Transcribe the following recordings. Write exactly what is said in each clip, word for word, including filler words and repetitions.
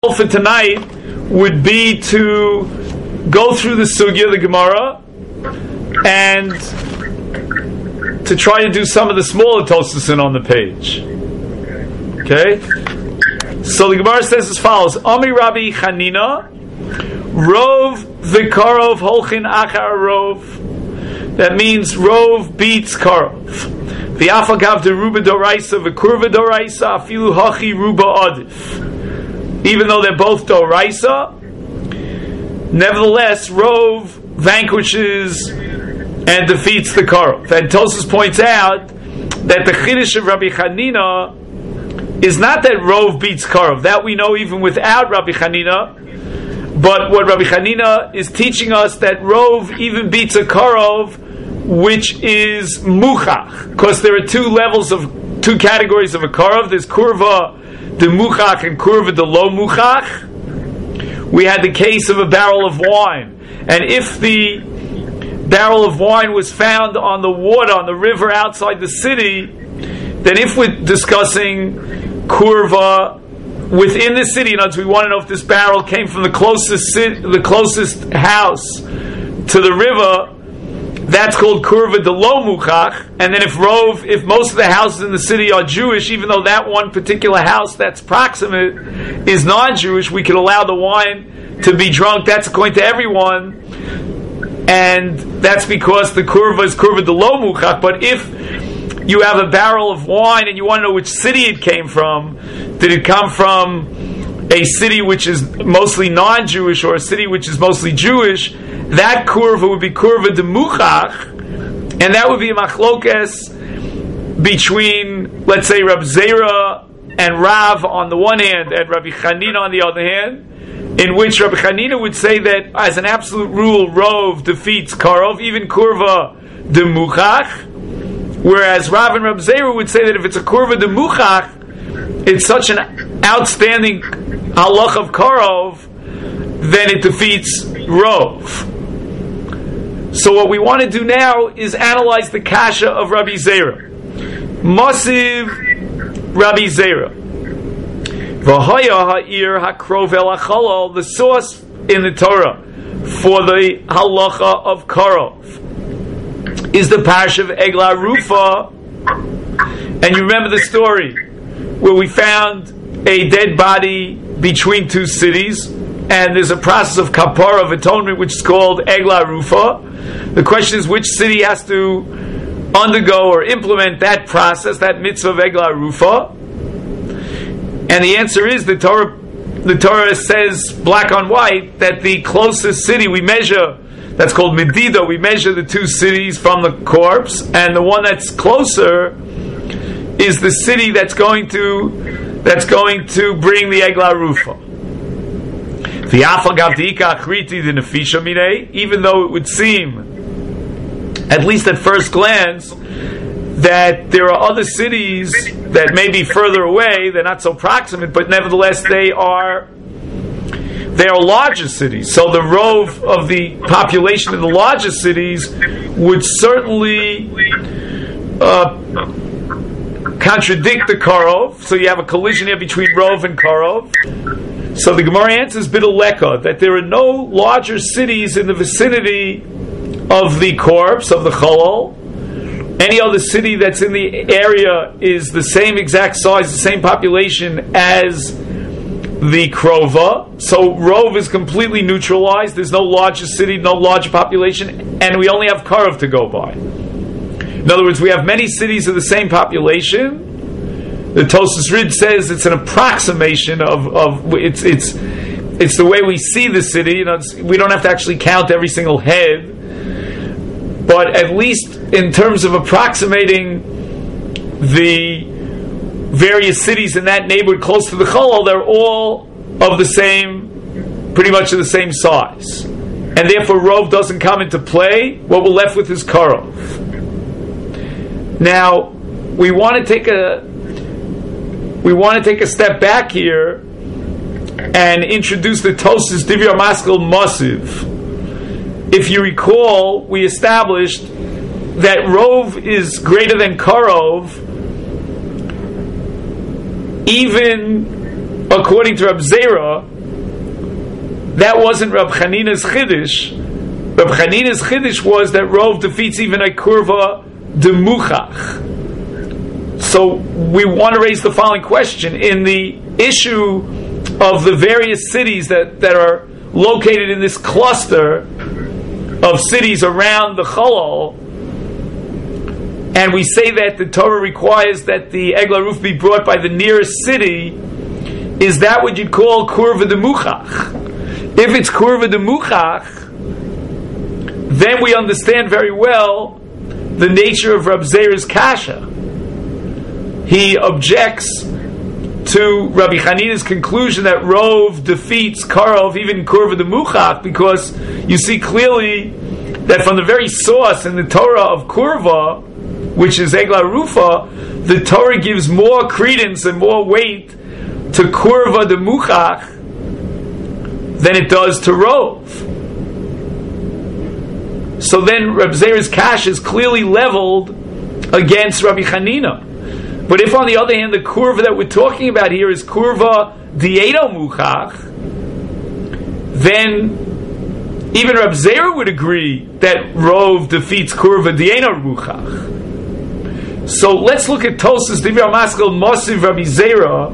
For tonight would be to go through the sugya, the Gemara, and to try to do some of the smaller tosasin on the page. Okay? So the Gemara says as follows: Ami Rabbi Chanina, Rov v'karov holchin achar rov. That means rov beats karov. V'afagav deruba doraisa v'kurva doraisa afilu hachi ruba adif. Even though they're both doraisa, nevertheless, Rov vanquishes and defeats the Karov. And Tosfos points out that the Chiddush of Rabbi Chanina is not that Rov beats Karov. That we know even without Rabbi Chanina. But what Rabbi Chanina is teaching us, that Rov even beats a Karov, which is Muchach. Because there are two levels of, two categories of a Karov. There's Kurva the Muchach and Kurva the Lo Muchach. We had the case of a barrel of wine, and if the barrel of wine was found on the water, on the river outside the city, then if we're discussing Kurva within the city, in other words, we want to know if this barrel came from the closest city, the closest house to the river, that's called Kurva de Lo Muchach. And then if Rov, if most of the houses in the city are Jewish, even though that one particular house that's proximate is non-Jewish, we could allow the wine to be drunk. That's according to everyone, and that's because the Kurva is Kurva de Lo Muchach. But if you have a barrel of wine and you want to know which city it came from, did it come from a city which is mostly non-Jewish or a city which is mostly Jewish, that kurva would be kurva de muchach, and that would be a machlokes between, let's say, Rab Zera and Rav on the one hand, and Rabbi Chanina on the other hand, in which Rabbi Chanina would say that as an absolute rule, Rov defeats Karov, even kurva de muchach, whereas Rav and Rab Zera would say that if it's a kurva de muchach, it's such an outstanding halach of Karov, then it defeats Rov. So what we want to do now is analyze the kasha of Rabbi Zera. Masiv Rabbi Zera. V'haya ha'ir hakrov el hachalal, the source in the Torah for the halacha of Karov is the parsha of Eglah Rufa. And you remember the story where we found a dead body between two cities, and there's a process of kapara, of atonement, which is called Eglah Rufa. The question is, which city has to undergo or implement that process, that mitzvah of Eglah Rufa? And the answer is, the Torah, the Torah says black on white that the closest city we measure, that's called Medida, we measure the two cities from the corpse, and the one that's closer is the city that's going to that's going to bring the Eglah Rufa. Even though it would seem, at least at first glance, that there are other cities that may be further away, they're not so proximate, but nevertheless they are they are larger cities. So the rove of the population in the larger cities would certainly uh, contradict the Karov. So you have a collision here between Rov and Karov. So the Gemara answers Biduleka that there are no larger cities in the vicinity of the corpse, of the Cholol. Any other city that's in the area is the same exact size, the same population as the Krova. So Rov is completely neutralized. There's no larger city, no larger population, and we only have Karov to go by. In other words, we have many cities of the same population. The Tosfos Rid says it's an approximation of, of it's it's it's the way we see the city. You know, we don't have to actually count every single head, but at least in terms of approximating the various cities in that neighborhood close to the Cholol, they're all of the same, pretty much of the same size, and therefore Rov doesn't come into play. What we're left with is Karov. Now we want to take a we want to take a step back here and introduce the Tosfos Divrei Maskil Masiv. If you recall, we established that Rov is greater than Karov, even according to Rab Zera, that wasn't Rab Chanina's Chiddush. Rab Chanina's Chiddush was that Rov defeats even a Kurva Demuchach. So we want to raise the following question. In the issue of the various cities that, that are located in this cluster of cities around the Chalal, and we say that the Torah requires that the Eglah Roof be brought by the nearest city, is that what you'd call Kurva Demuchach? If it's Kurva Demuchach, then we understand very well the nature of Rab Zera's kasha. He objects to Rabbi Chanina's conclusion that Rov defeats Karov, even Kurva Demuchach, because you see clearly that from the very source in the Torah of Kurva, which is Eglah Rufa, the Torah gives more credence and more weight to Kurva Demuchach than it does to Rov. So then Reb Zera's kash is clearly leveled against Rabbi Chanina. But if on the other hand the Kurva that we're talking about here is Kurva Dieto Muchach, then even Reb Zera would agree that Rov defeats Kurva Dieto Muchach. So let's look at Tosas Divrei Maskil Mosiv Rabbi Zera.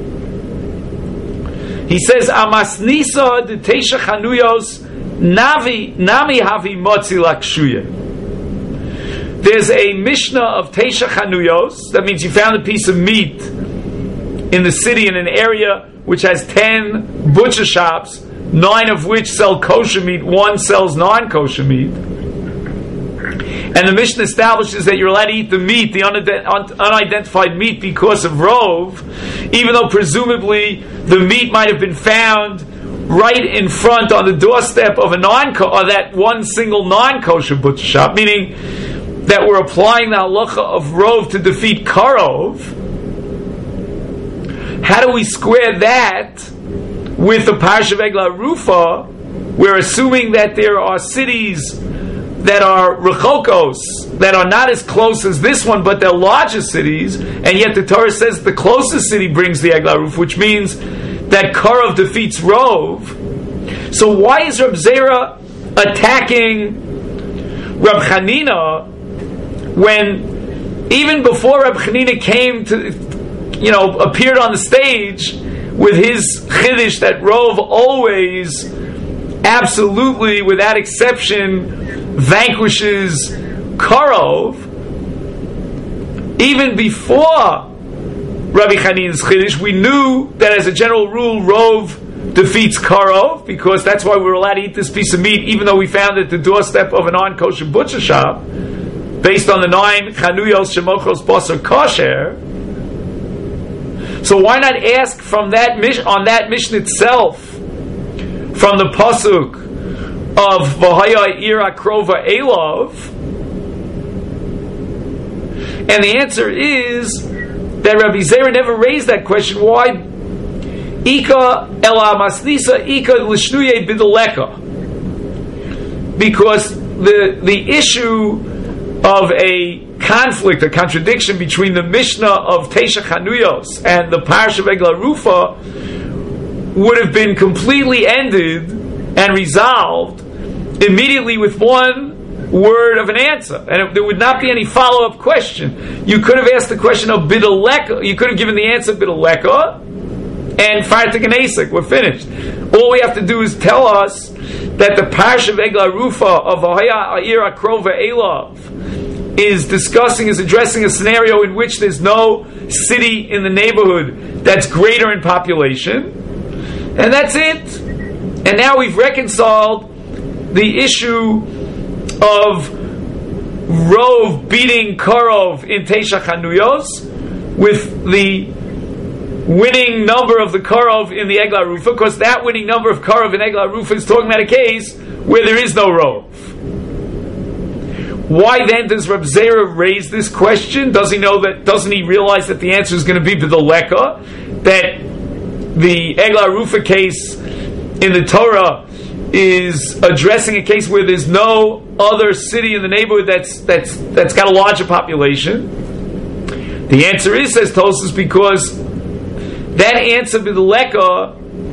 He says, Amasnisa de Teisha Chanuyos Navi Nami Havi Motzi Lakshuya. There's a Mishnah of Teisha Chanuyos. That means you found a piece of meat in the city in an area which has ten butcher shops, nine of which sell kosher meat, one sells non-kosher meat. And the Mishnah establishes that you're allowed to eat the meat, the unidentified meat, because of Rov, even though presumably the meat might have been found right in front on the doorstep of a non or that one single non-kosher butcher shop, meaning that we're applying the halacha of Rov to defeat Karov. How do we square that with the Parsha of Eglah Rufa? We're assuming that there are cities that are rechokos, that are not as close as this one, but they're larger cities, and yet the Torah says the closest city brings the Eglah Ruf, which means that Karov defeats Rov. So why is Reb Zera attacking Reb Chanina when even before Reb Chanina came to, you know, appeared on the stage with his chiddush that Rov always, absolutely, without exception, vanquishes Karov, even before Rabbi Chanina's chiddush, we knew that as a general rule, Rov defeats Karov, because that's why we were allowed to eat this piece of meat, even though we found it at the doorstep of a non-kosher butcher shop, based on the nine Chanuyos Shemochos Basar Kosher. So why not ask from that mission, on that mission itself, from the pasuk of V'haya Ira Krova Elov? And the answer is that Rabbi Zera never raised that question. Why? Ika Ela Masnisa Ika Lishnuye Bidaleka. Because the the issue of a conflict, a contradiction between the Mishnah of Teisha Chanuyos and the Parsha of Eglah Rufa would have been completely ended and resolved immediately with one word of an answer, and it, there would not be any follow-up question. You could have asked the question of Bidaleka, you could have given the answer Bidaleka, and Fartik and Asik, we're finished. All we have to do is tell us that the Parsha of Eglah Rufa of V'haya Ira Krova Elov is discussing, is addressing a scenario in which there's no city in the neighborhood that's greater in population, and that's it. And now we've reconciled the issue of Rov beating Karov in Teisha Chanuyos with the winning number of the Karov in the Eglah Rufa, because that winning number of Karov in Eglah Rufa is talking about a case where there is no Rov. Why then does Reb Zera raise this question? Does he know that? Doesn't he realize that the answer is going to be B'daleka, that the Eglah Rufa case in the Torah is addressing a case where there's no other city in the neighborhood that's that's that's got a larger population? The answer is, says Tosfos, because that answer B'daleka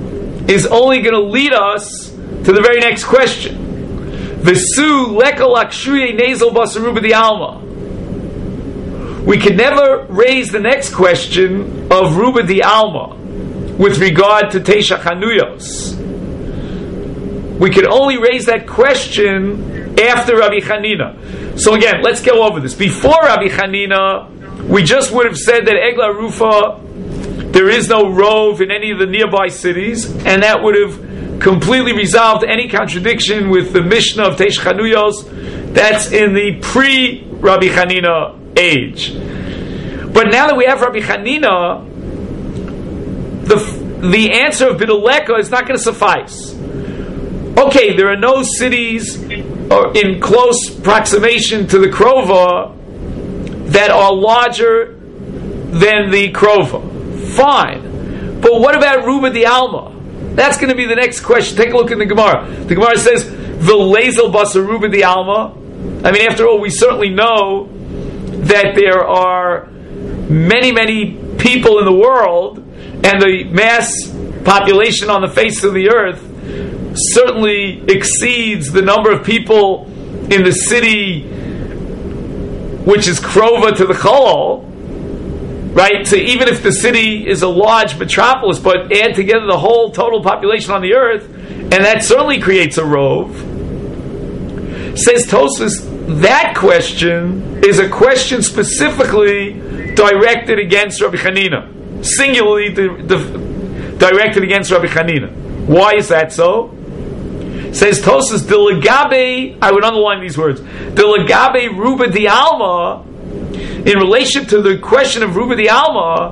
is only going to lead us to the very next question. V'su lekal akshuye nezel basaruba di alma. We can never raise the next question of ruba di alma with regard to Teisha Chanuyos. We can only raise that question after Rabbi Chanina. So again, let's go over this. Before Rabbi Chanina, we just would have said that Egla Rufa, there is no rove in any of the nearby cities, and that would have completely resolved any contradiction with the Mishnah of Teish Chanuyos. That's in the pre-Rabbi Chanina age. But now that we have Rabbi Chanina, the the answer of Biduleka is not going to suffice. Okay, there are no cities in close proximation to the Krova that are larger than the Krova. Fine. But what about Ruba di Alma? That's going to be the next question. Take a look in the Gemara. The Gemara says, V'lezel basa Ruba di Alma. I mean, after all, we certainly know that there are many, many people in the world, and the mass population on the face of the earth certainly exceeds the number of people in the city which is Krova to the Cholol, right? So even if the city is a large metropolis, but add together the whole total population on the earth, and that certainly creates a rove. Says Tosfos, that question is a question specifically directed against Rabbi Chanina, singularly di- di- directed against Rabbi Chanina. Why is that so? Says Tosfos, Dilagabe, I would underline these words, Dilagabe Ruba di Alma, in relation to the question of Ruba di Alma,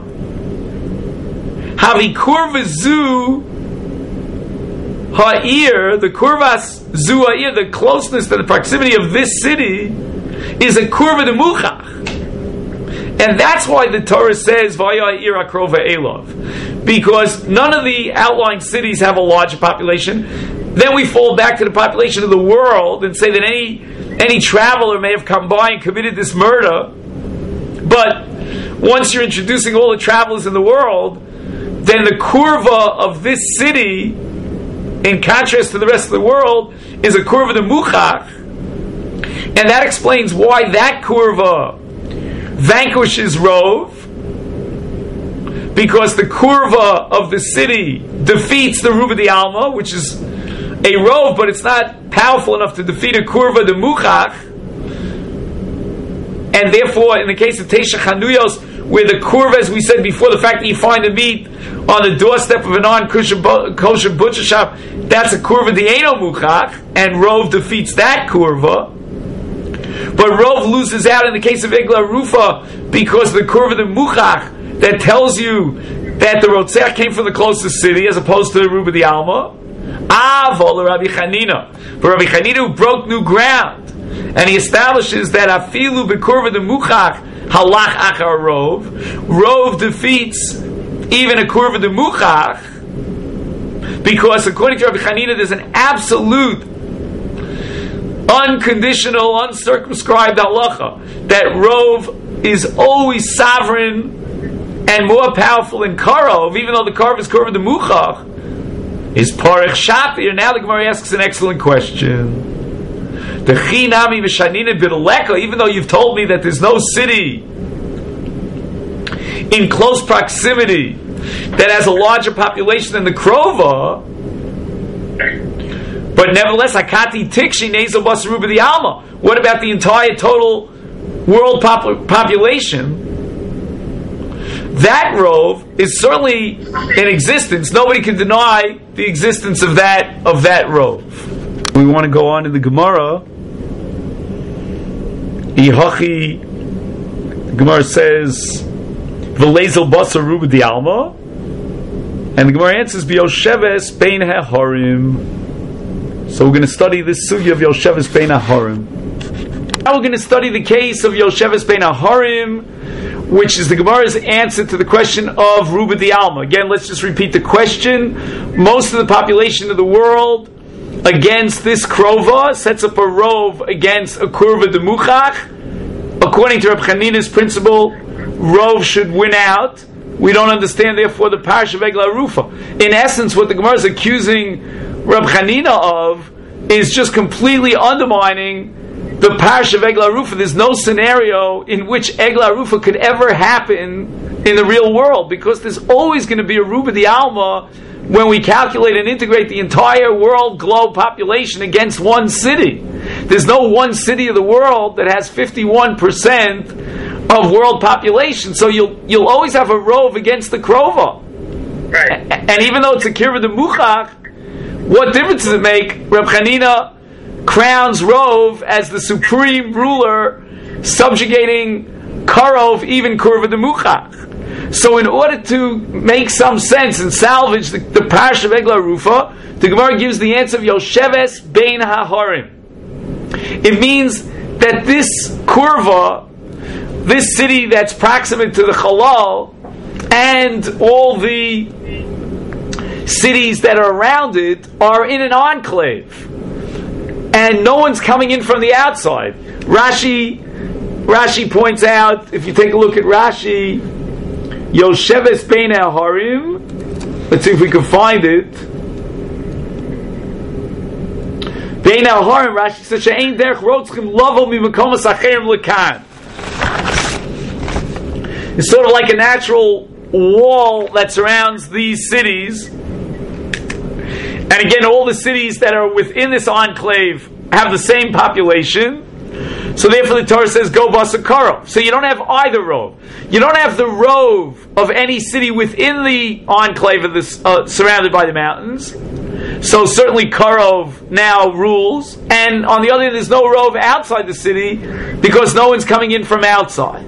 Havi Kurva Zu Ha'ir, the Kurvas Zu Ha'ir, the closeness to the proximity of this city, is a Kurva de Muchach. And that's why the Torah says, Vaya Ira Krova Elov. Because none of the outlying cities have a larger population. Then we fall back to the population of the world and say that any any traveler may have come by and committed this murder. But once you're introducing all the travelers in the world, then the kurva of this city, in contrast to the rest of the world, is a kurva de muchach. And that explains why that kurva vanquishes rove, because the kurva of the city defeats the ruba di alma, which is a rove, but it's not powerful enough to defeat a kurva de muchach. And therefore, in the case of Teisha Chanuyos, where the kurva, as we said before, the fact that you find the meat on the doorstep of a non-kosher butcher shop, that's a kurva de eno muchach, and rove defeats that kurva. But rove loses out in the case of Egla Rufa because the kurva de muchach that tells you that the Rotzech came from the closest city as opposed to the Ruba di Alma. Avol Rabbi Chanina. But Rabbi Chanina who broke new ground, and he establishes that afilu bekurva de muchach halach achar rove. Rove defeats even a kurva de muchach, because according to Rabbi Chanina there's an absolute, unconditional, uncircumscribed halacha that rove is always sovereign and more powerful than karov, even though the karov is kurva de muchach, is parech shapir. Now the Gemara asks an excellent question. The chinami v'shanina b'duleka, even though you've told me that there's no city in close proximity that has a larger population than the Krova, but nevertheless, Hakati Tikshi Nezel Bas Ruba di Alma. What about the entire total world pop- population? That rove is certainly in existence. Nobody can deny the existence of that of that rove. We want to go on to the Gemara. Ihachi, the Gemara says, V'lezel Basa Ruba di Alma, and the Gemara answers, B'yosheves Bein HaHorim. So we're going to study this sugya of Yosheves Bein HaHorim. Now we're going to study the case of Yosheves Bein HaHorim, which is the Gemara's answer to the question of Ruba di Alma. Again, let's just repeat the question. Most of the population of the world against this Krova sets up a rove against a kurva de muchach. According to Reb Chanina's principle, rove should win out. we don't understand, therefore, the Parsha of Egla Rufa. In essence, what the Gemara is accusing Rab Chanina of is just completely undermining the Parsha of Egla Rufa. There's no scenario in which Egla Rufa could ever happen in the real world, because there's always going to be a Ruba di Alma when we calculate and integrate the entire world globe population against one city. There's no one city of the world that has fifty-one percent of world population, so you'll you'll always have a rove against the krova. Right. A- and even though it's a kirva de muchach, what difference does it make? Reb Chanina crowns rove as the supreme ruler, subjugating karov, even kurva de muchach. So in order to make some sense and salvage the, the Parsha of Egla Rufa, the Gemara gives the answer of Yosheves Bein HaHorim. It means that this kurva, this city that's proximate to the Chalal, and all the cities that are around it are in an enclave, and no one's coming in from the outside. Rashi, Rashi points out, if you take a look at Rashi, Yosheves Bein HaHorim. Let's see if we can find it. Bein HaHorim, Rashi says, "She'ein derech rotzchim lavo mimakomos acherim lekan." It's sort of like a natural wall that surrounds these cities. And again, all the cities that are within this enclave have the same population. So therefore the Torah says, go basa karov. So you don't have either rove. You don't have the rove of any city within the enclave of this, uh, surrounded by the mountains. So certainly karov now rules. And on the other hand, there's no rove outside the city because no one's coming in from outside.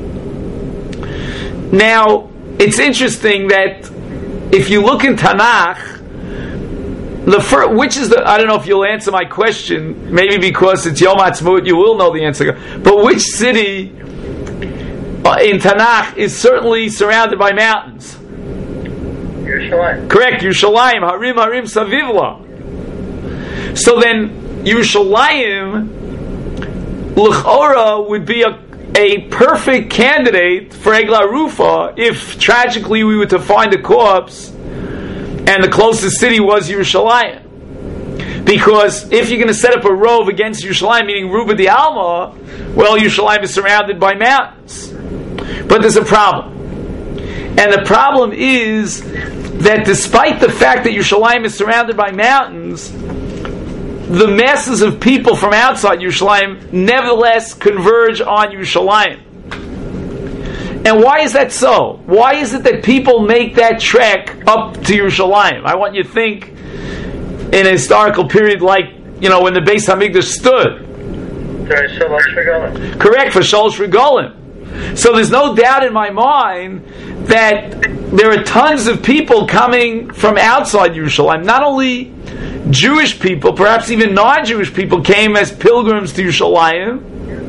Now, it's interesting that if you look in Tanakh, the first, which is the, I don't know if you'll answer my question, maybe because it's Yom Ha'atzmaut, you will know the answer, but which city in Tanakh is certainly surrounded by mountains? Yerushalayim. Correct, Yerushalayim, Harim Harim Savivla. So then, Yerushalayim, L'chora would be a a perfect candidate for Egla Rufa if tragically we were to find a corpse and the closest city was Yerushalayim. Because if you're going to set up a rove against Yerushalayim, meaning Ruba di Alma, well, Yerushalayim is surrounded by mountains. But there's a problem. And the problem is that despite the fact that Yerushalayim is surrounded by mountains, the masses of people from outside Yerushalayim nevertheless converge on Yerushalayim. And why is that so? Why is it that people make that trek up to Yerushalayim? I want you to think in a historical period like, you know, when the Beis Hamikdash stood. For Shalosh Regalim. Correct, for Shalosh Regalim. So there's no doubt in my mind that there are tons of people coming from outside Yerushalayim. Not only Jewish people, perhaps even non-Jewish people came as pilgrims to Yerushalayim.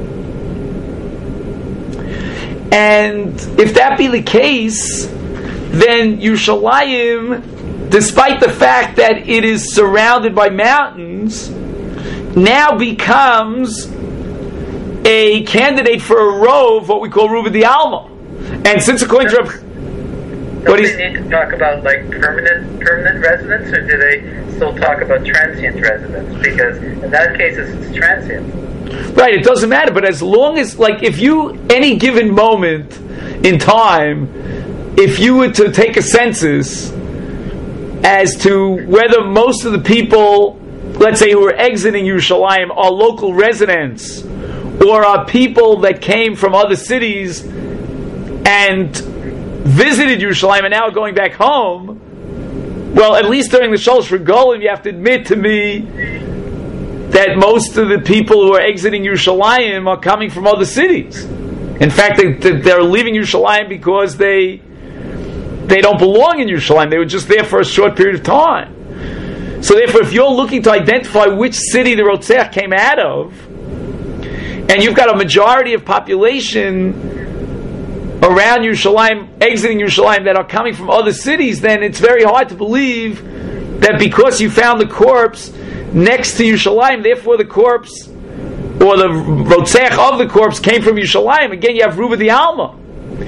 And if that be the case, then Yerushalayim, despite the fact that it is surrounded by mountains, now becomes a candidate for a rove, what we call Ruba di Alma. And since according to Reb, do they need to talk about like permanent permanent residents, or do they still talk about transient residents? Because in that case, it's transient. Right, it doesn't matter. But as long as, like, if you any given moment in time, if you were to take a census as to whether most of the people, let's say, who are exiting Yerushalayim are local residents, or are people that came from other cities and visited Yerushalayim and now are going back home, well, at least during the Shalosh Regalim, you have to admit to me that most of the people who are exiting Yerushalayim are coming from other cities. In fact, they, they're leaving Yerushalayim because they they don't belong in Yerushalayim. They were just there for a short period of time. So therefore, if you're looking to identify which city the Rotzeach came out of, and you've got a majority of population around Yerushalayim, exiting Yerushalayim, that are coming from other cities, then it's very hard to believe that because you found the corpse next to Yerushalayim, therefore the corpse, or the Rotzeach of the corpse, came from Yerushalayim. Again, you have Ruba di Alma.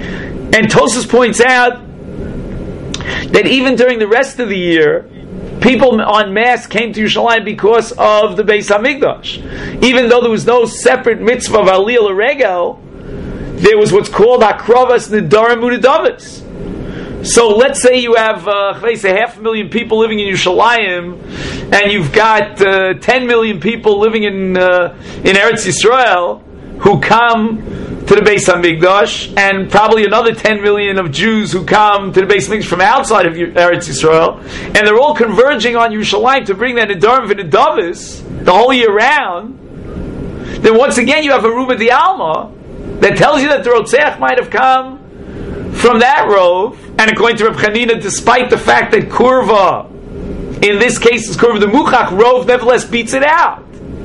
And Tosfos points out that even during the rest of the year, people en masse came to Yerushalayim because of the Beis Hamikdash. Even though there was no separate mitzvah of Aliyah L'Regel, there was what's called Akrovas Nidarim Udadavis. So let's say you have uh, say half a million people living in Yerushalayim, and you've got uh, ten million people living in uh, in Eretz Yisrael who come to the Beis Hamikdash, and probably another ten million of Jews who come to the Beis Hamikdash from outside of Eretz Yisrael, and they're all converging on Yerushalayim to bring that Nidarim V'Nidavis the whole year round. Then once again you have a Ruba Di Alma that tells you that the Rotzeach might have come from that rove, and according to Reb Chanina, despite the fact that Kurva, in this case is Kurva the Muchach, rove nevertheless beats it out.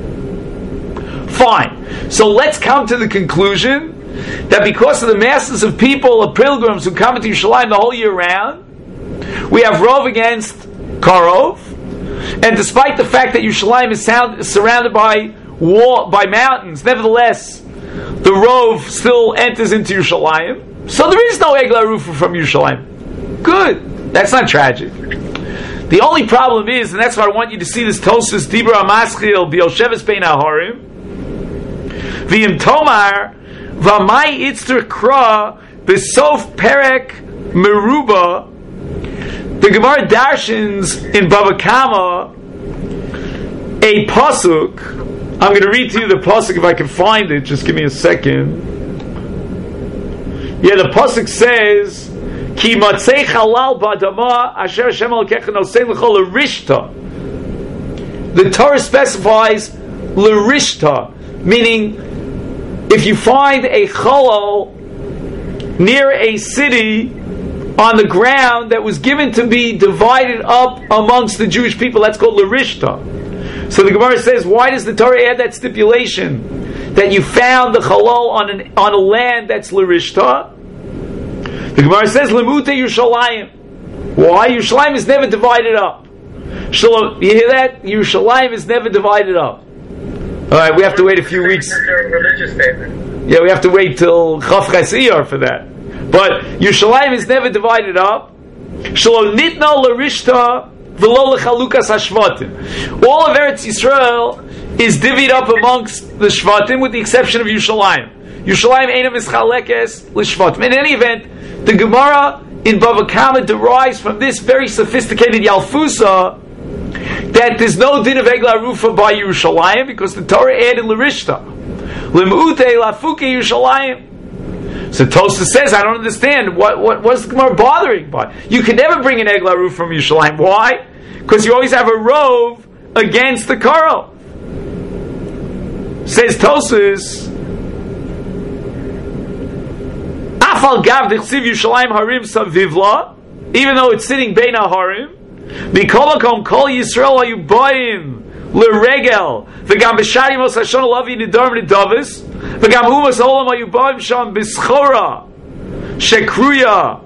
Fine. So let's come to the conclusion that because of the masses of people, of pilgrims who come into Yerushalayim the whole year round, we have rove against Karov, and despite the fact that Yerushalayim is sound, surrounded by wall, by mountains, nevertheless, the rove still enters into Yerushalayim. So there is no Eglah Rufa from Yerushalayim. Good. That's not tragic. The only problem is, and that's why I want you to see this Tosfos Dibra Amaschil B'Yosheves Bein Hahorim, V'im Tomar V'mai Itzter Kra B'Sof Perek Meruba. The Gemara darshins in Bava Kama a pasuk. I'm going to read to you the pasuk if I can find it. Just give me a second. Yeah, the pasuk says, "Ki matzei chalal b'adama asher Hashem Elokecha nosei l'chol l'rishta." The Torah specifies l'rishta, meaning if you find a chalal near a city on the ground that was given to be divided up amongst the Jewish people, that's called l'rishta. So the Gemara says, why does the Torah add that stipulation that you found the chalal on an, on a land that's l'rishta? The Gemara says, Lemute Yerushalayim. Why? Yerushalayim is never divided up. Shalom, you hear that? Yerushalayim is never divided up. Alright, we have to wait a few weeks. Religious statement. Yeah, we have to wait till Chaf Chasiyar for that. But Yerushalayim is never divided up. Shalom nitna l'rishta v'lo l'chalukas hashvatim. All of Eretz Yisrael is divvied up amongst the Shvatim with the exception of Yerushalayim. Yerushalayim ain't mischalekes l'shvatim. In any event, the Gemara in Bava Kama derives from this very sophisticated Yalfusa that there's no din of Eglah Rufa by Yerushalayim because the Torah added l'rishta. L'mute lafuke Yerushalayim. So Tosfos says, I don't understand. What, what, what's the Gemara bothering by? You can never bring an Eglah Rufa from Yerushalayim. Why? Because you always have a rove against the Karov. Says Tosfos, Afal Gav Dichsiv Yerushalayim Harim Savivla, even though it's sitting Bein Harim, Mikolakom Kol Yisrael Ayubayim L'Regel, V'gam B'Shari Mos Hashon Alavi Nidarim Nidavis, V'gam Umas Olam Ayubayim Sham B'Schora Shekruya.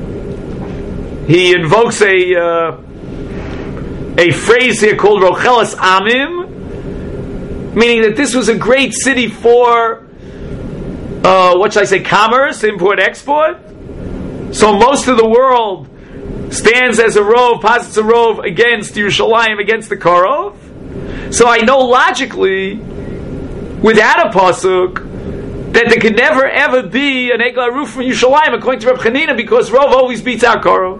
He invokes a uh, a phrase here called Rochelas Amim, meaning that this was a great city for Uh, what should I say, commerce, import, export. So most of the world stands as a rove, posits a rove against Yerushalayim, against the Karov. So I know logically, without a pasuk, that there could never ever be an Eglah Ruf from Yerushalayim, according to Reb Chanina, because rove always beats out Karov.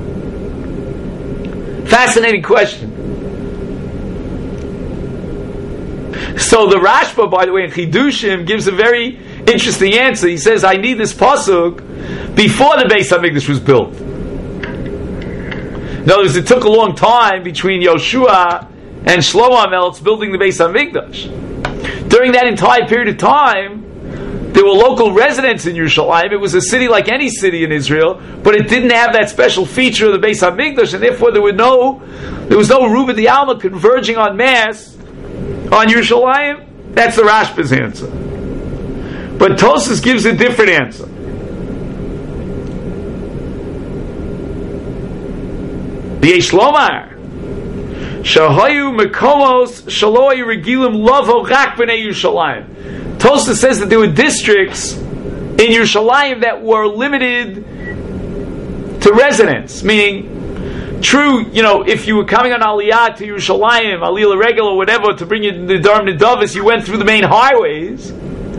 Fascinating question. So the Rashba, by the way, in Chidushim, gives a very interesting answer. He says, I need this pasuk before the Beis Hamikdash was built. In other words, it took a long time between Yoshua and Shlomo HaMelech building the Beis Hamikdash. During that entire period of time, there were local residents in Yerushalayim. It was a city like any city in Israel, but it didn't have that special feature of the Beis Hamikdash, and therefore there were no, there was no Ruba Di Alma converging en masse on Yerushalayim. That's the Rashba's answer. But Tosfos gives a different answer. V'yesh lomar shahayu mekomos shalo hayu regilim lavo rak b'nei Yerushalayim. Tosfos says that there were districts in Yerushalayim that were limited to residents, meaning, true, you know, if you were coming on Aliyah to Yerushalayim, Aliyah Regel or whatever, to bring you to the Dar Nedavis, you went through the main highways.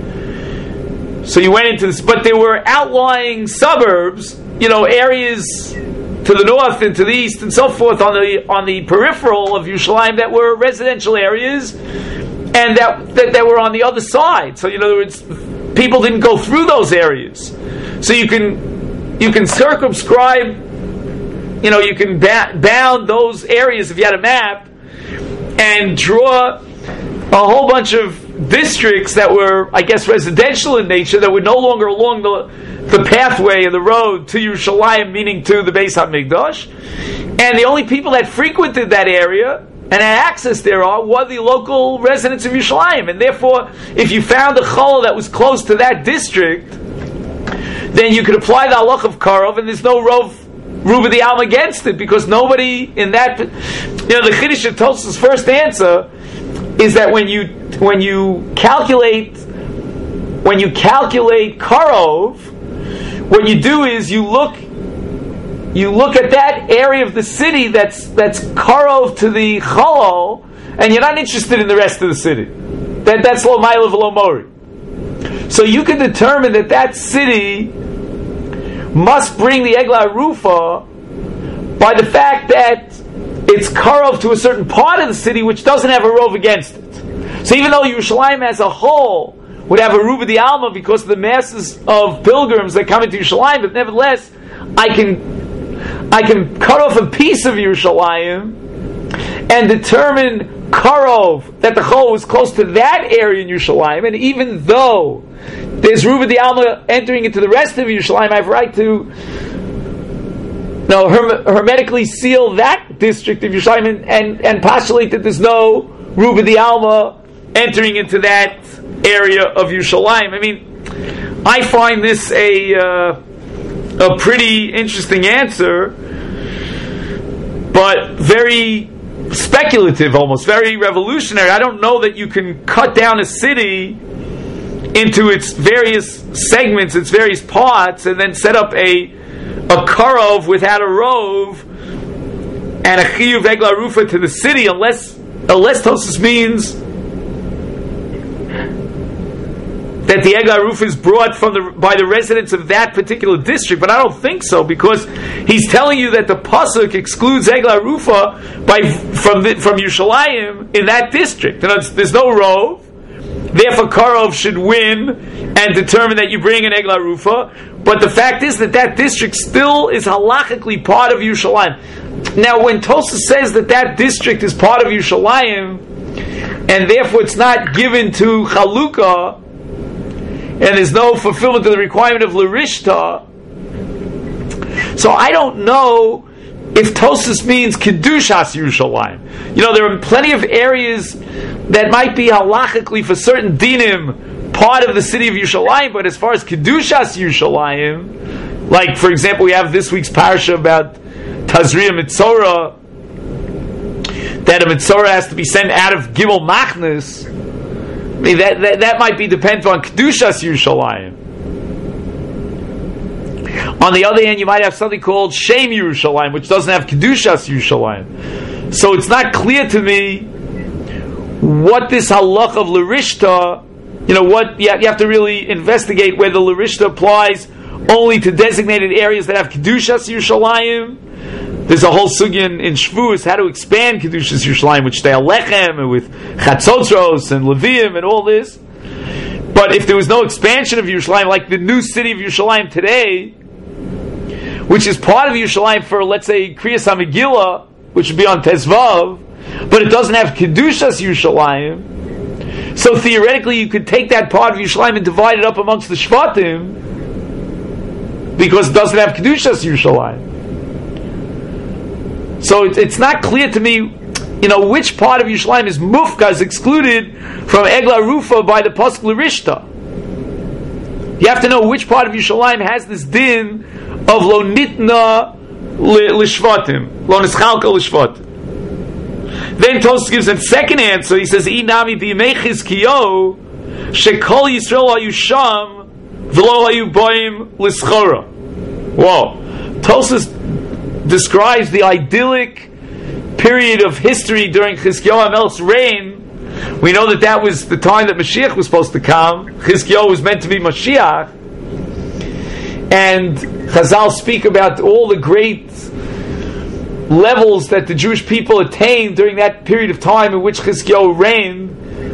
So you went into this, but there were outlying suburbs, you know, areas to the north and to the east and so forth on the on the peripheral of Yerushalayim that were residential areas, and that, that that were on the other side. So, in other words, people didn't go through those areas. So you can you can circumscribe, you know, you can ba- bound those areas if you had a map, and draw a whole bunch of districts that were, I guess, residential in nature, that were no longer along the the pathway and the road to Yerushalayim, meaning to the Beis HaMikdash. And the only people that frequented that area and had access there are were the local residents of Yerushalayim. And therefore, if you found a challah that was close to that district, then you could apply the halach of Karov, and there's no rov Ruba the Alm against it, because nobody in that, you know, the Chiddush of Tosfos' first answer is that when you when you calculate when you calculate Karov, what you do is you look you look at that area of the city that's that's Karov to the Chalal, and you're not interested in the rest of the city. That that's Lo Ma'ila V'Lo Mori. So you can determine that that city must bring the Eglah Rufa by the fact that it's Karov to a certain part of the city which doesn't have a rov against it. So even though Yerushalayim as a whole would have a Ruba the Alma because of the masses of pilgrims that come into Yerushalayim, but nevertheless, I can I can cut off a piece of Yerushalayim and determine Karov, that the Chol was close to that area in Yerushalayim, and even though there's Ruba the Alma entering into the rest of Yerushalayim, I have a right to no, herm- hermetically seal that district of Yerushalayim and, and, and postulate that there's no Ruba the Alma entering into that area of Yerushalayim. I mean, I find this a uh, a pretty interesting answer, but very speculative, almost very revolutionary. I don't know that you can cut down a city into its various segments, its various parts, and then set up a a karov without a rov and a chiyuv egla rufa to the city, unless unless Tosfos means that the egla rufa is brought from the by the residents of that particular district. But I don't think so, because he's telling you that the pasuk excludes egla rufa by from the, from Yerushalayim in that district. And there's no rov. Therefore, Karov should win and determine that you bring an Egla Rufa. But the fact is that that district still is halachically part of Yerushalayim. Now, when Tosfos says that that district is part of Yerushalayim, and therefore it's not given to Chalukah, and there's no fulfillment of the requirement of Larishta, so I don't know if Tosfos means Kedushas Yerushalayim. You know, there are plenty of areas that might be halachically for certain dinim part of the city of Yerushalayim, but as far as Kedushas Yerushalayim, like, for example, we have this week's parasha about Tazria Mitzorah, that a Mitzorah has to be sent out of Gimel Machnes. I mean, that, that, that might be dependent on Kedushas Yerushalayim. On the other hand, you might have something called Shem Yerushalayim, which doesn't have Kedushas Yerushalayim. So it's not clear to me what this halach of Larishta, you know, what you have, you have to really investigate whether Larishta applies only to designated areas that have Kedushas Yerushalayim. There's a whole sugya in, in Shvuos how to expand Kedushas Yerushalayim with Shtei Alechem and with Chatzotros and Leviim and all this. But if there was no expansion of Yerushalayim, like the new city of Yerushalayim today, which is part of Yerushalayim for, let's say, Kriyas HaMegillah, which would be on Tezvav, but it doesn't have Kedushas Yerushalayim, so theoretically you could take that part of Yerushalayim and divide it up amongst the Shvatim, because it doesn't have Kedushas Yerushalayim. So it, it's not clear to me, you know, which part of Yerushalayim is Mufkaz, excluded from Egla Rufa by the Pasuk L'Rishta. You have to know which part of Yerushalayim has this din of Lo Nitna L'Shvatim, Lo Nischalka L'Shvatim. Then Tosfos gives a second answer. He says, "Inami b'yimei Chizkiyo, shekol Yisrael hayusham V'lo hayu boim l'schora. Whoa. Tosfos describes the idyllic period of history during Chizkiyahu HaMelech's reign. We know that that was the time that Mashiach was supposed to come. Chizkiyahu was meant to be Mashiach. And Chazal speak about all the great levels that the Jewish people attained during that period of time in which Chizkiyahu reigned.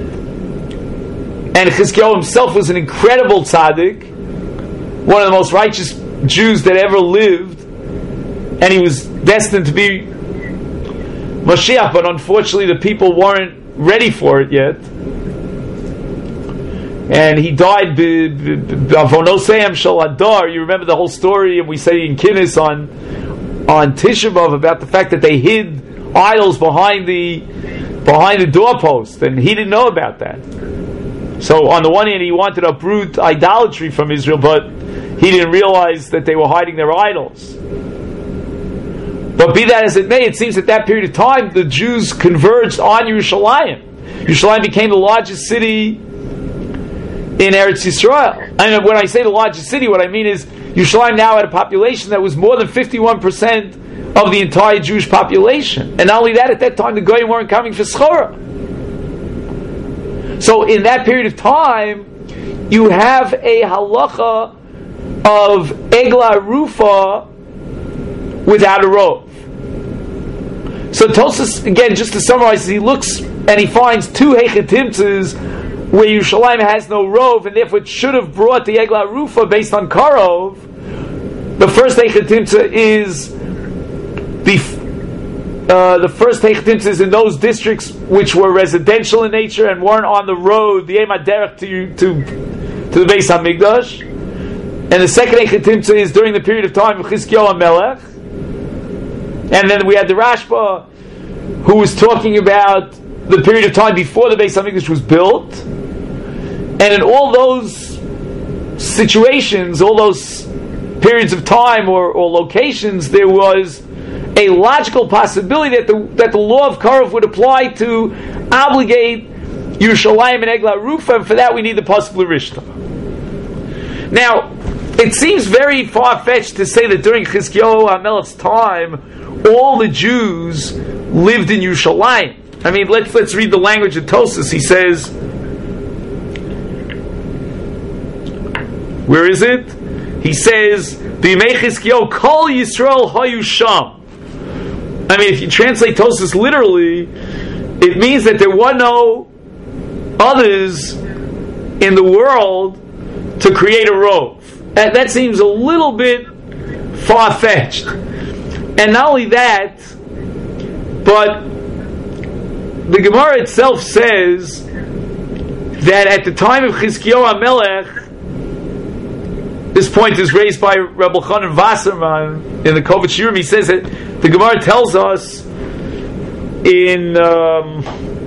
And Chizkiyahu himself was an incredible tzaddik, one of the most righteous Jews that ever lived, and he was destined to be Mashiach, but unfortunately the people weren't ready for it yet. And he died b'avonoseim shel Adar. You remember the whole story, and we say in Kinnis on on Tisha B'Av about the fact that they hid idols behind the behind the doorpost, and he didn't know about that. So on the one hand, he wanted to uproot idolatry from Israel, but he didn't realize that they were hiding their idols. But be that as it may, it seems at that period of time the Jews converged on Yerushalayim. Yerushalayim became the largest city in Eretz Yisrael. And when I say the largest city, what I mean is Yerushalayim now had a population that was more than fifty-one percent of the entire Jewish population. And not only that, at that time the Goyim weren't coming for Schora. So in that period of time, you have a halacha of Egla Rufa without a rove. So Tosfos, again, just to summarize, he looks and he finds two Hechetimtzes where Yerushalayim has no rove, and therefore it should have brought the Egla Rufa based on Karov. The first Hechetimtze is the uh, the first Hechetimtze is in those districts which were residential in nature and weren't on the road, the Ema Derech to to to the Beis Hamikdash. And the second Hechetimtze is during the period of time of Chizkiyahu HaMelech. And then we had the Rashba, who was talking about the period of time before the Beis Hamikdash was built. And in all those situations, all those periods of time or, or locations, there was a logical possibility that the that the law of Karov would apply to obligate Yerushalayim and Egla Rufa, and for that we need the Pasuk L'Rishta. Now, it seems very far-fetched to say that during Chizkiyahu HaMelech's time, all the Jews lived in Yerushalayim. I mean, let's let's read the language of Tosfos. He says, where is it? He says, "B'yimei Chizkiyahu Kol Yisrael Hayu Sham." I mean, if you translate Tosfos literally, it means that there were no others in the world to create a rove. That, that seems a little bit far-fetched. And not only that, but the Gemara itself says that at the time of Chizkiyahu HaMelech, this point is raised by Rebbe Chanan Wasserman in the Kovach Shirim. He says that the Gemara tells us in um,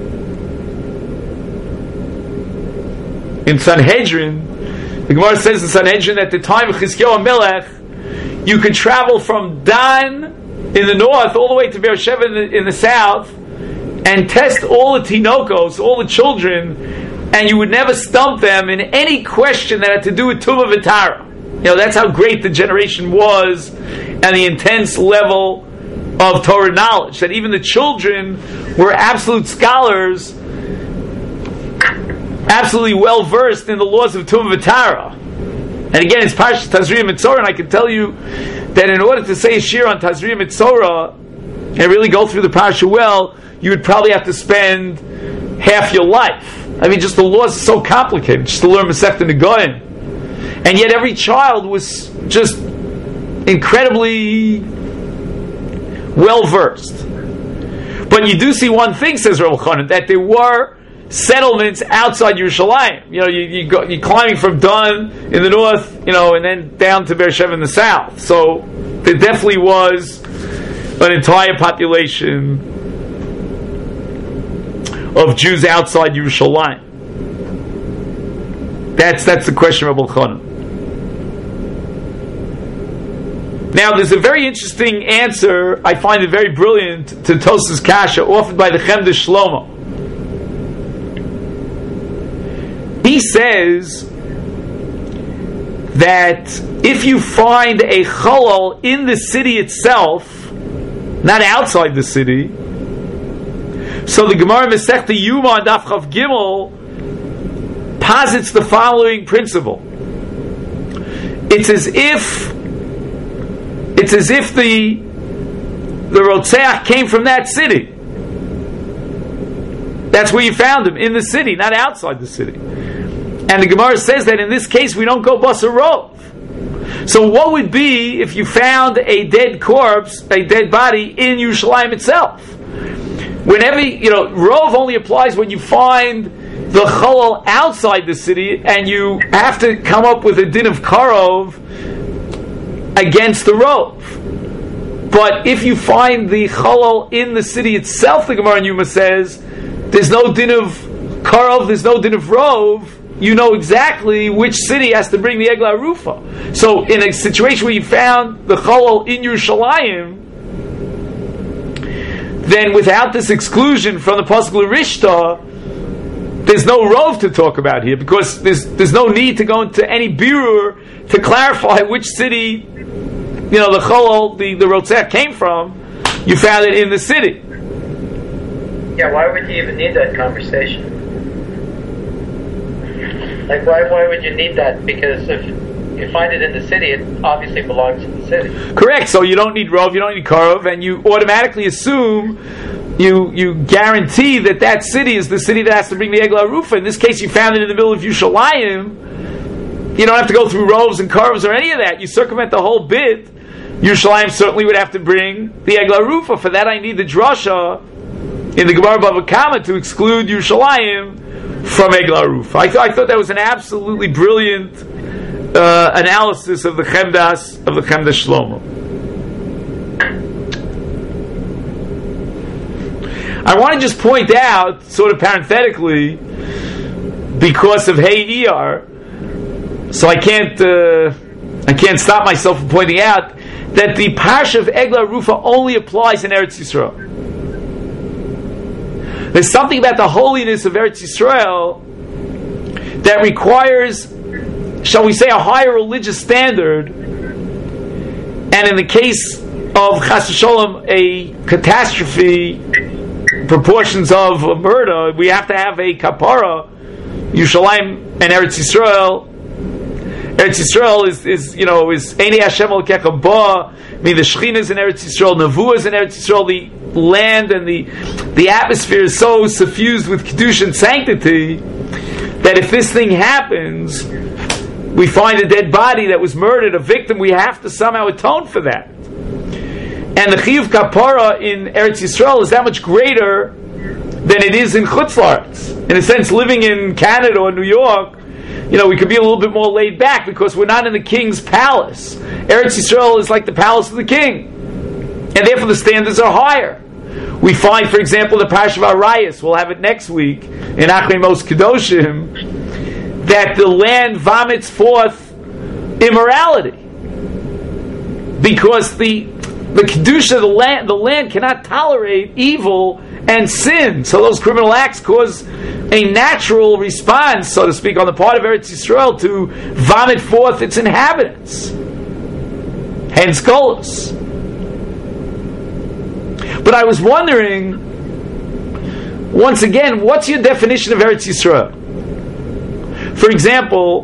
in Sanhedrin, the Gemara says in Sanhedrin at the time of Chizkiyahu HaMelech, you could travel from Dan in the north all the way to Beersheba in the, in the south and test all the tinokos, all the children, and you would never stump them in any question that had to do with Tumah V'Tara. You know, that's how great the generation was and the intense level of Torah knowledge, that even the children were absolute scholars, absolutely well versed in the laws of Tumah V'Tara. And again, it's Parshas Tazria Mitzorah, and I can tell you that in order to say a shir on Tazria Mitzorah and really go through the parsha well, you would probably have to spend half your life. I mean, just the laws are so complicated, just to learn Masechta Negoim. And yet every child was just incredibly well versed. But you do see one thing, says Rebbe Chanan, that there were settlements outside Yerushalayim. You know, you, you go, you're climbing from Dan in the north, you know, and then down to Beersheba in the south. So there definitely was an entire population of Jews outside Yerushalayim. That's that's the question of Rebbe Chanan. Now, there's a very interesting answer, I find it very brilliant, to Tosfos Kasha, offered by the Chemda Shlomo. He says that if you find a cholol in the city itself, not outside the city, so the Gemara Masechta Yuma Daf Chav Gimel posits the following principle. It's as if it's as if the the Rotzeach came from that city. That's where you found him, in the city, not outside the city. And the Gemara says that in this case we don't go Basar Rov. So what would be if you found a dead corpse, a dead body in Yerushalayim itself? Whenever, you know, Rov only applies when you find the Cholol outside the city and you have to come up with a din of Karov against the Rov. But if you find the Cholol in the city itself, the Gemara in Yuma says, there's no din of Karov, there's no din of Rov, you know exactly which city has to bring the Egla Rufa. So in a situation where you found the Cholol in Yerushalayim, then without this exclusion from the Pasuk L'Rishta, there's no Rov to talk about here, because there's there's no need to go into any birur to clarify which city, you know, the Cholol, the, the Rotzeh came from. You found it in the city. Yeah, why would you even need that conversation? Like, why why would you need that? Because if you find it in the city, it obviously belongs to the city. Correct. So you don't need Rov, you don't need Karov, and you automatically assume, you you guarantee that that city is the city that has to bring the Egla Rufa. In this case, you found it in the middle of Yerushalayim. You don't have to go through Rovs and Karovs or any of that. You circumvent the whole bit. Yerushalayim certainly would have to bring the Egla Rufa. For that, I need the drasha in the Gemara Bava Kama to exclude Yerushalayim from Egla Rufa. I, th- I thought that was an absolutely brilliant uh, analysis of the Chemdas of the Chemdas Shlomo. I want to just point out, sort of parenthetically, because of Hey E R, so I can't uh, I can't stop myself from pointing out that the Parsha of Egla Rufa only applies in Eretz Yisrael. There's something about the holiness of Eretz Yisrael that requires, shall we say, a higher religious standard, and in the case of Chas v'Sholom, a catastrophe, proportions of a murder, we have to have a kapara. Yerushalayim and Eretz Yisrael. Eretz Yisrael is, is you know, is Einei Hashem Elokecha Ba. I mean, the Shechina is in Eretz Yisrael, Nevuah is in Eretz Yisrael. The land and the the atmosphere is so suffused with kedusha and sanctity that if this thing happens, we find a dead body that was murdered, a victim, we have to somehow atone for that. And the Chiyuv Kapara in Eretz Yisrael is that much greater than it is in Chutz La'aretz. In a sense, living in Canada or New York, you know, we could be a little bit more laid back because we're not in the king's palace. Eretz Yisrael is like the palace of the king, and therefore the standards are higher. We find, for example, the Parsha of Arayos, we'll have it next week in Achrei Mos Kedoshim, that the land vomits forth immorality because the the kedusha of the land, the land cannot tolerate evil and sin. So those criminal acts cause a natural response, so to speak, on the part of Eretz Yisrael to vomit forth its inhabitants. Hence Golos. But I was wondering, once again, what's your definition of Eretz Yisrael? For example,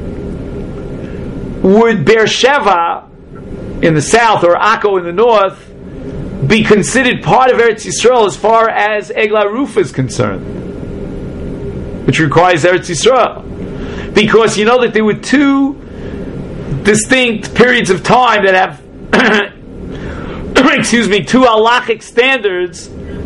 would Beersheva in the south or Akko in the north be considered part of Eretz Yisrael as far as Egla Rufa is concerned, which requires Eretz Yisrael? Because you know that there were two distinct periods of time that have excuse me, two halachic standards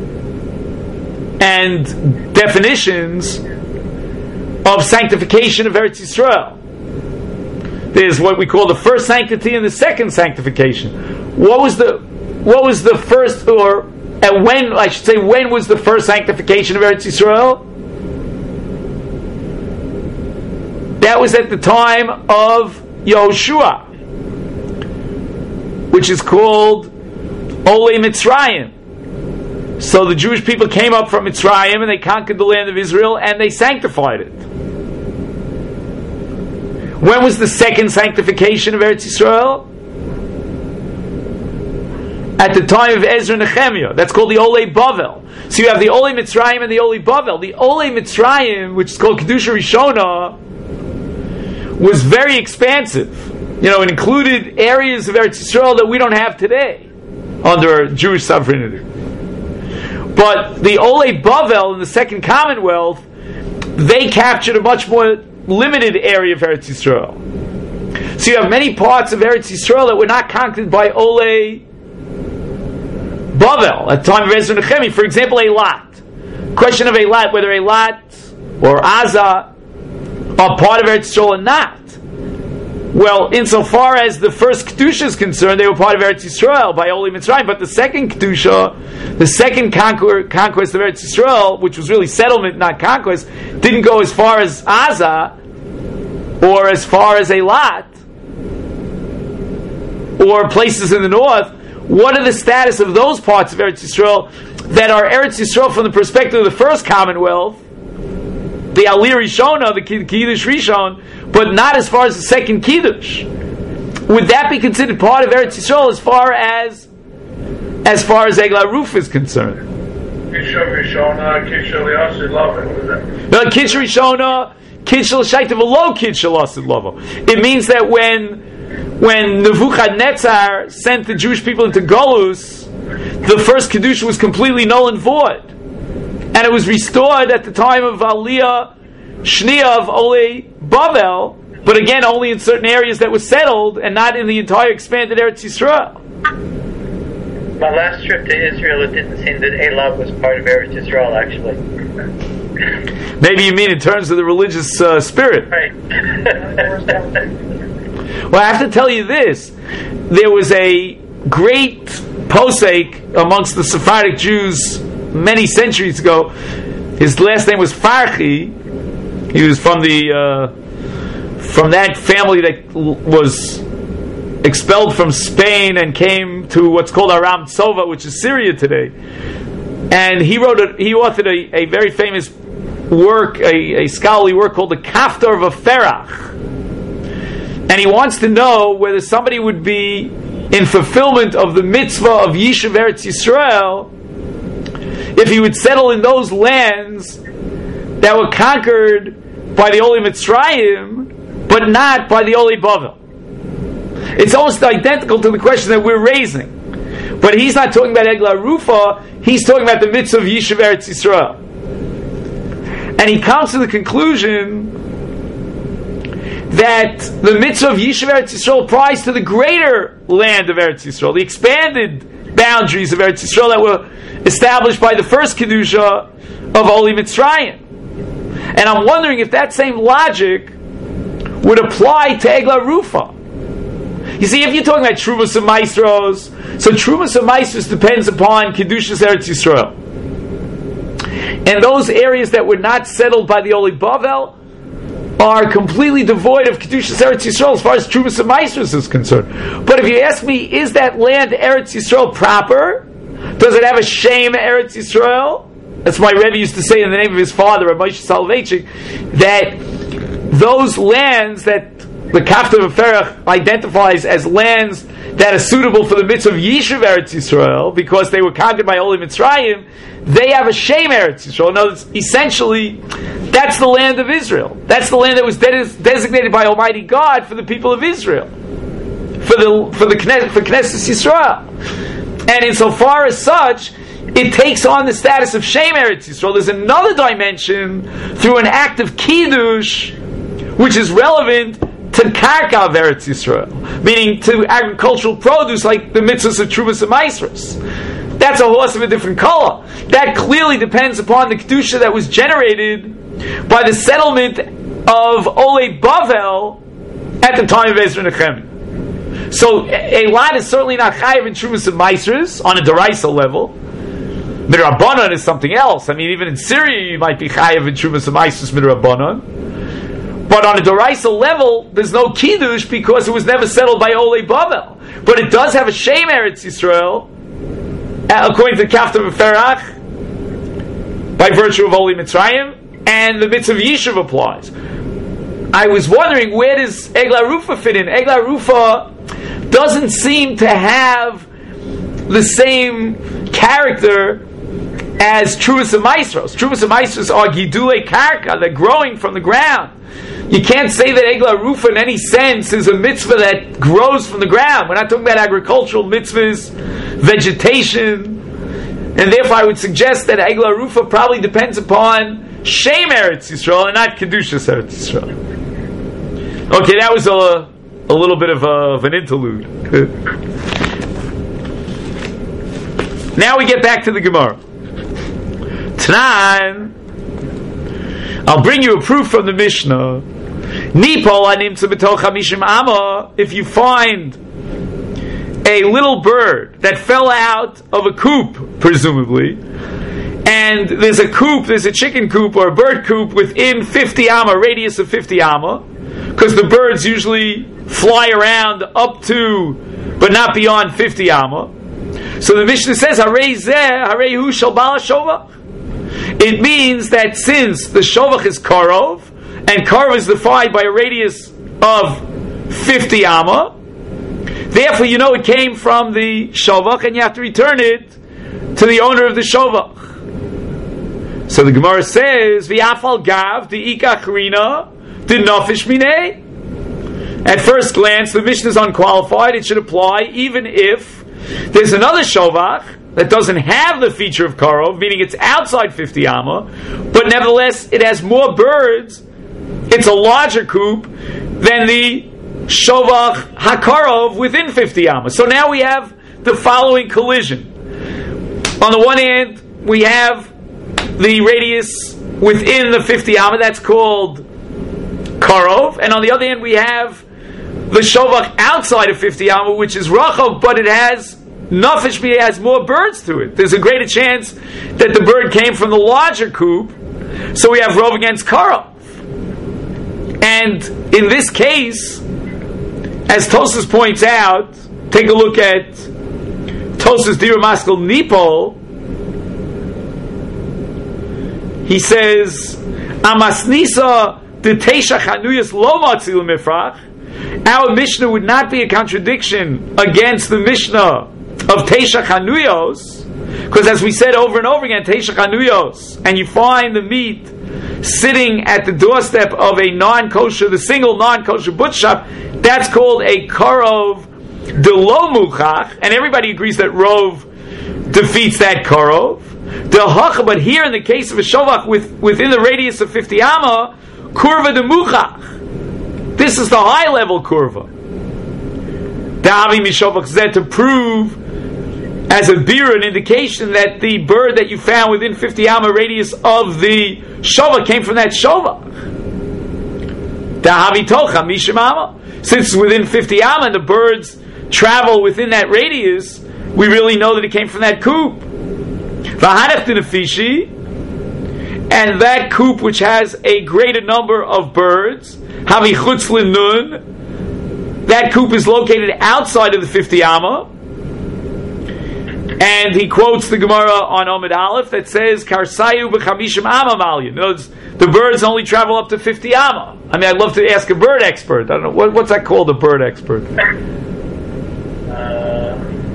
and definitions of sanctification of Eretz Yisrael. There's what we call the first sanctity and the second sanctification. What was the what was the first, or at when I should say when was the first sanctification of Eretz Yisrael? That was at the time of Yehoshua, which is called Olei Mitzrayim. So the Jewish people came up from Mitzrayim and they conquered the land of Israel and they sanctified it. When was the second sanctification of Eretz Yisrael? At the time of Ezra Nehemiah. That's called the Olei Bavel. So you have the Olei Mitzrayim and the Olei Bavel. The Olei Mitzrayim, which is called Kedusha Rishona, was very expansive. You know, it included areas of Eretz Yisrael that we don't have today under Jewish sovereignty. But the Olei Bavel in the Second Commonwealth, they captured a much more limited area of Eretz Yisrael. So you have many parts of Eretz Yisrael that were not conquered by Olei Bavel at the time of Ezra Nehemiah. For example, Eilat. Question of Eilat, whether Eilat or Aza are part of Eretz Yisrael or not. Well, insofar as the first Kedusha is concerned, they were part of Eretz Yisrael by Olei Mitzrayim. But the second Kedusha, the second conquer, conquest of Eretz Yisrael, which was really settlement, not conquest, didn't go as far as Aza or as far as Eilat or places in the north. What are the status of those parts of Eretz Yisrael that are Eretz Yisrael from the perspective of the first Commonwealth, the Aliyah Rishona, the Kiddush Rishon, but not as far as the second Kiddush? Would that be considered part of Eretz Yisrael as far as as far as Eglah Ruf is concerned? Kiddush Rishona, Kiddush Asid Lavo. No, Kiddush Rishona, Kiddush Shaitav Lo Kiddush Asid Lavo. It means that when when Nebuchadnezzar sent the Jewish people into Golus, the first Kiddush was completely null and void. And it was restored at the time of Aliyah Shniya of Olei Bavel, but again only in certain areas that were settled and not in the entire expanded Eretz Yisrael. My last trip to Israel, it didn't seem that Eilat was part of Eretz Yisrael, actually. Maybe you mean in terms of the religious uh, spirit. Right. Well, I have to tell you this. There was a great posek amongst the Sephardic Jews many centuries ago. His last name was Farchi. He was from the uh, from that family that was expelled from Spain and came to what's called Aram Tsova, which is Syria today. And he wrote a, he authored a, a very famous work, a, a scholarly work called the Kaftar V'Ferach. And he wants to know whether somebody would be in fulfillment of the mitzvah of Yishuv Eretz Yisrael if he would settle in those lands that were conquered by the Olei Mitzrayim, but not by the Olei Bavel. It's almost identical to the question that we're raising. But he's not talking about Eglah Rufa, he's talking about the mitzvah of Yishuv Eretz Yisrael. And he comes to the conclusion that the mitzvah of Yishuv Eretz Yisrael applies to the greater land of Eretz Yisrael, the expanded boundaries of Eretz Yisrael that were established by the first Kedusha of Olei Mitzrayim. And I'm wondering if that same logic would apply to Eglah Rufa. You see, if you're talking about Trumas and Maestros, so Trumas and Maestros depends upon Kedushas Eretz Yisrael. And those areas that were not settled by the Olei Bavel are completely devoid of Kedushas Eretz Yisrael as far as Trumas and Maestros is concerned. But if you ask me, is that land Eretz Yisrael proper? Does it have a shame Eretz Yisrael? That's why Rebbe used to say in the name of his father, Moshe Soloveitchik, that those lands that the Kaftar V'Ferach identifies as lands that are suitable for the mitzvah of Yishuv Eretz Yisrael because they were conquered by Olei Mitzrayim, they have a shame Eretz Yisrael. In other words, essentially, that's the land of Israel. That's the land that was de- designated by Almighty God for the people of Israel, for the for the Knesset, for Knesset Yisrael. And insofar as such, it takes on the status of Shem Eretz Yisrael. There's another dimension through an act of Kiddush, which is relevant to Karka of Eretz Yisrael, meaning to agricultural produce like the mitzvahs of Trumas and Maestros. That's a horse of a different color. That clearly depends upon the Kedusha that was generated by the settlement of Olei Bavel at the time of Ezra Nehemiah. So Eilat is certainly not chayav in Trumas and Maestros on a Deraisa level. Midrabanan is something else. I mean, even in Syria you might be chayav in Trumas and Maestros Midrabanan. But on a Doraisa level, there's no Kiddush because it was never settled by Olei Bavel. But it does have a Shem Eretz Yisrael, according to Kaftar V'Ferach, by virtue of Olei Mitzrayim, and the mitzvah of Yishuv applies. I was wondering, where does Egla Rufa fit in? Egla Rufa doesn't seem to have the same character as Truas and Maestros. Truas and Maestros are Gidule Karka, they're growing from the ground. You can't say that Egla Rufa in any sense is a mitzvah that grows from the ground. We're not talking about agricultural mitzvahs, vegetation, and therefore I would suggest that Egla Rufa probably depends upon Shem Eretz Yisrael and not Kedushas Eretz Yisrael. Okay, that was a, a little bit of, a, of an interlude. Now we get back to the Gemara. Tanan, I'll bring you a proof from the Mishnah. Nipol animtza b'tocha mishim ama. If you find a little bird that fell out of a coop, presumably, and there's a coop, there's a chicken coop or a bird coop within fifty amma, radius of fifty amma, because the birds usually fly around up to, but not beyond fifty amma. So the Mishnah says, Harei zeh, harei hu shel ba'al shovach. It means that since the shovach is karov, and karov is defined by a radius of fifty amma, therefore you know it came from the shovach, and you have to return it to the owner of the shovach. So the Gemara says, V'afal gav di'ika chrina di'nofish minei. At first glance, the Mishnah is unqualified. It should apply even if there's another shovach that doesn't have the feature of karov, meaning it's outside fifty amma, but nevertheless it has more birds. It's a larger coop than the shovach hakarov within fifty amma. So now we have the following collision. On the one hand, we have the radius within the fifty amma, that's called karov, and on the other hand, we have the shovach outside of fifty amma, which is rachav, but it has nafish, it has more birds to it. There's a greater chance that the bird came from the larger coop, so we have rov against karov. And in this case, as Tosas points out, take a look at Tosas Dira Maskal Nipol. He says, Amasnisa de Teisha Chanuyas Lo Matzil Mifrach. Our Mishnah would not be a contradiction against the Mishnah of Teisha Chanuyos, because as we said over and over again, Teisha Chanuyos, and you find the meat sitting at the doorstep of a non-kosher, the single non-kosher butcher shop, that's called a karov de lo muchach, and everybody agrees that rov defeats that karov. But here, in the case of a shovach with, within the radius of fifty amma, kurva de muchach. This is the high level kurva. Da'avi mishovach zeh, to prove as a beer, an indication that the bird that you found within fifty amma radius of the shovach came from that shovach. Da'avi tocha mishim amma. Since it's within fifty amma and the birds travel within that radius, we really know that it came from that coop. And that coop which has a greater number of birds, Havi chutz l'nun, that coop is located outside of the fifty amma. And he quotes the Gemara on Omid Aleph that says, Karsayu b'chamishim amma malyin. In other words, the birds only travel up to fifty amma. I mean, I'd love to ask a bird expert. I don't know, what, what's that called, a bird expert? Uh,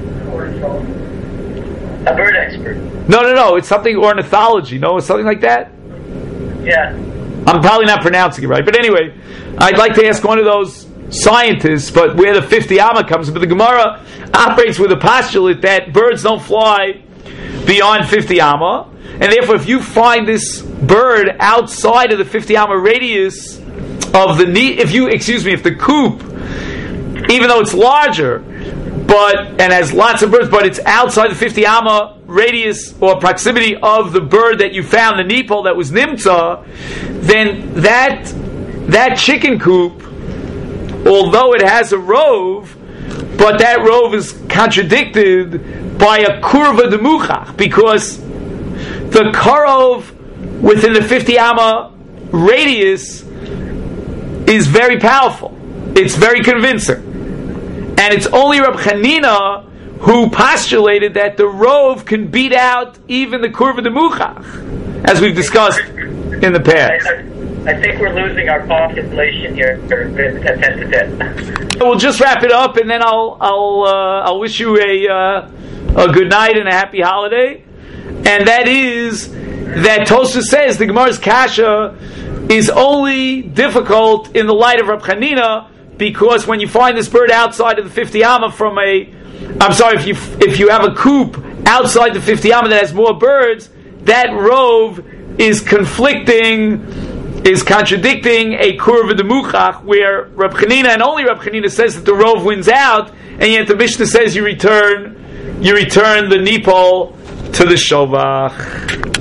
a bird expert. No, no, no. It's something ornithology. No, it's something like that? Yeah. I'm probably not pronouncing it right. But anyway, I'd like to ask one of those scientists, but where the fifty amma comes. But the Gemara operates with a postulate that birds don't fly beyond fifty amma. And therefore, if you find this bird outside of the fifty amma radius of the knee, if you, excuse me, if the coop, even though it's larger, but and has lots of birds, but it's outside the fifty amma radius or proximity of the bird that you found, the nipol that was nimtza, then that that chicken coop, although it has a rove, but that rove is contradicted by a kurva de muchach, because the karov within the fifty amma radius is very powerful. It's very convincing. And it's only Rab Chanina who postulated that the rove can beat out even the kurva de muchach, as we've discussed in the past. I think we're losing our population here at ten to ten. We'll just wrap it up, and then I'll I'll uh, I'll wish you a uh, a good night and a happy holiday. And that is that Tosfos says the Gemara's kasha is only difficult in the light of Rab Chanina, because when you find this bird outside of the fifty amma from a, I'm sorry, if you if you have a coop outside the fifty amma that has more birds, that rove is conflicting, is contradicting a kurva de muchach, where Rab Chanina and only Rab Chanina says that the rove wins out, and yet the Mishnah says you return you return the nipol to the shovach.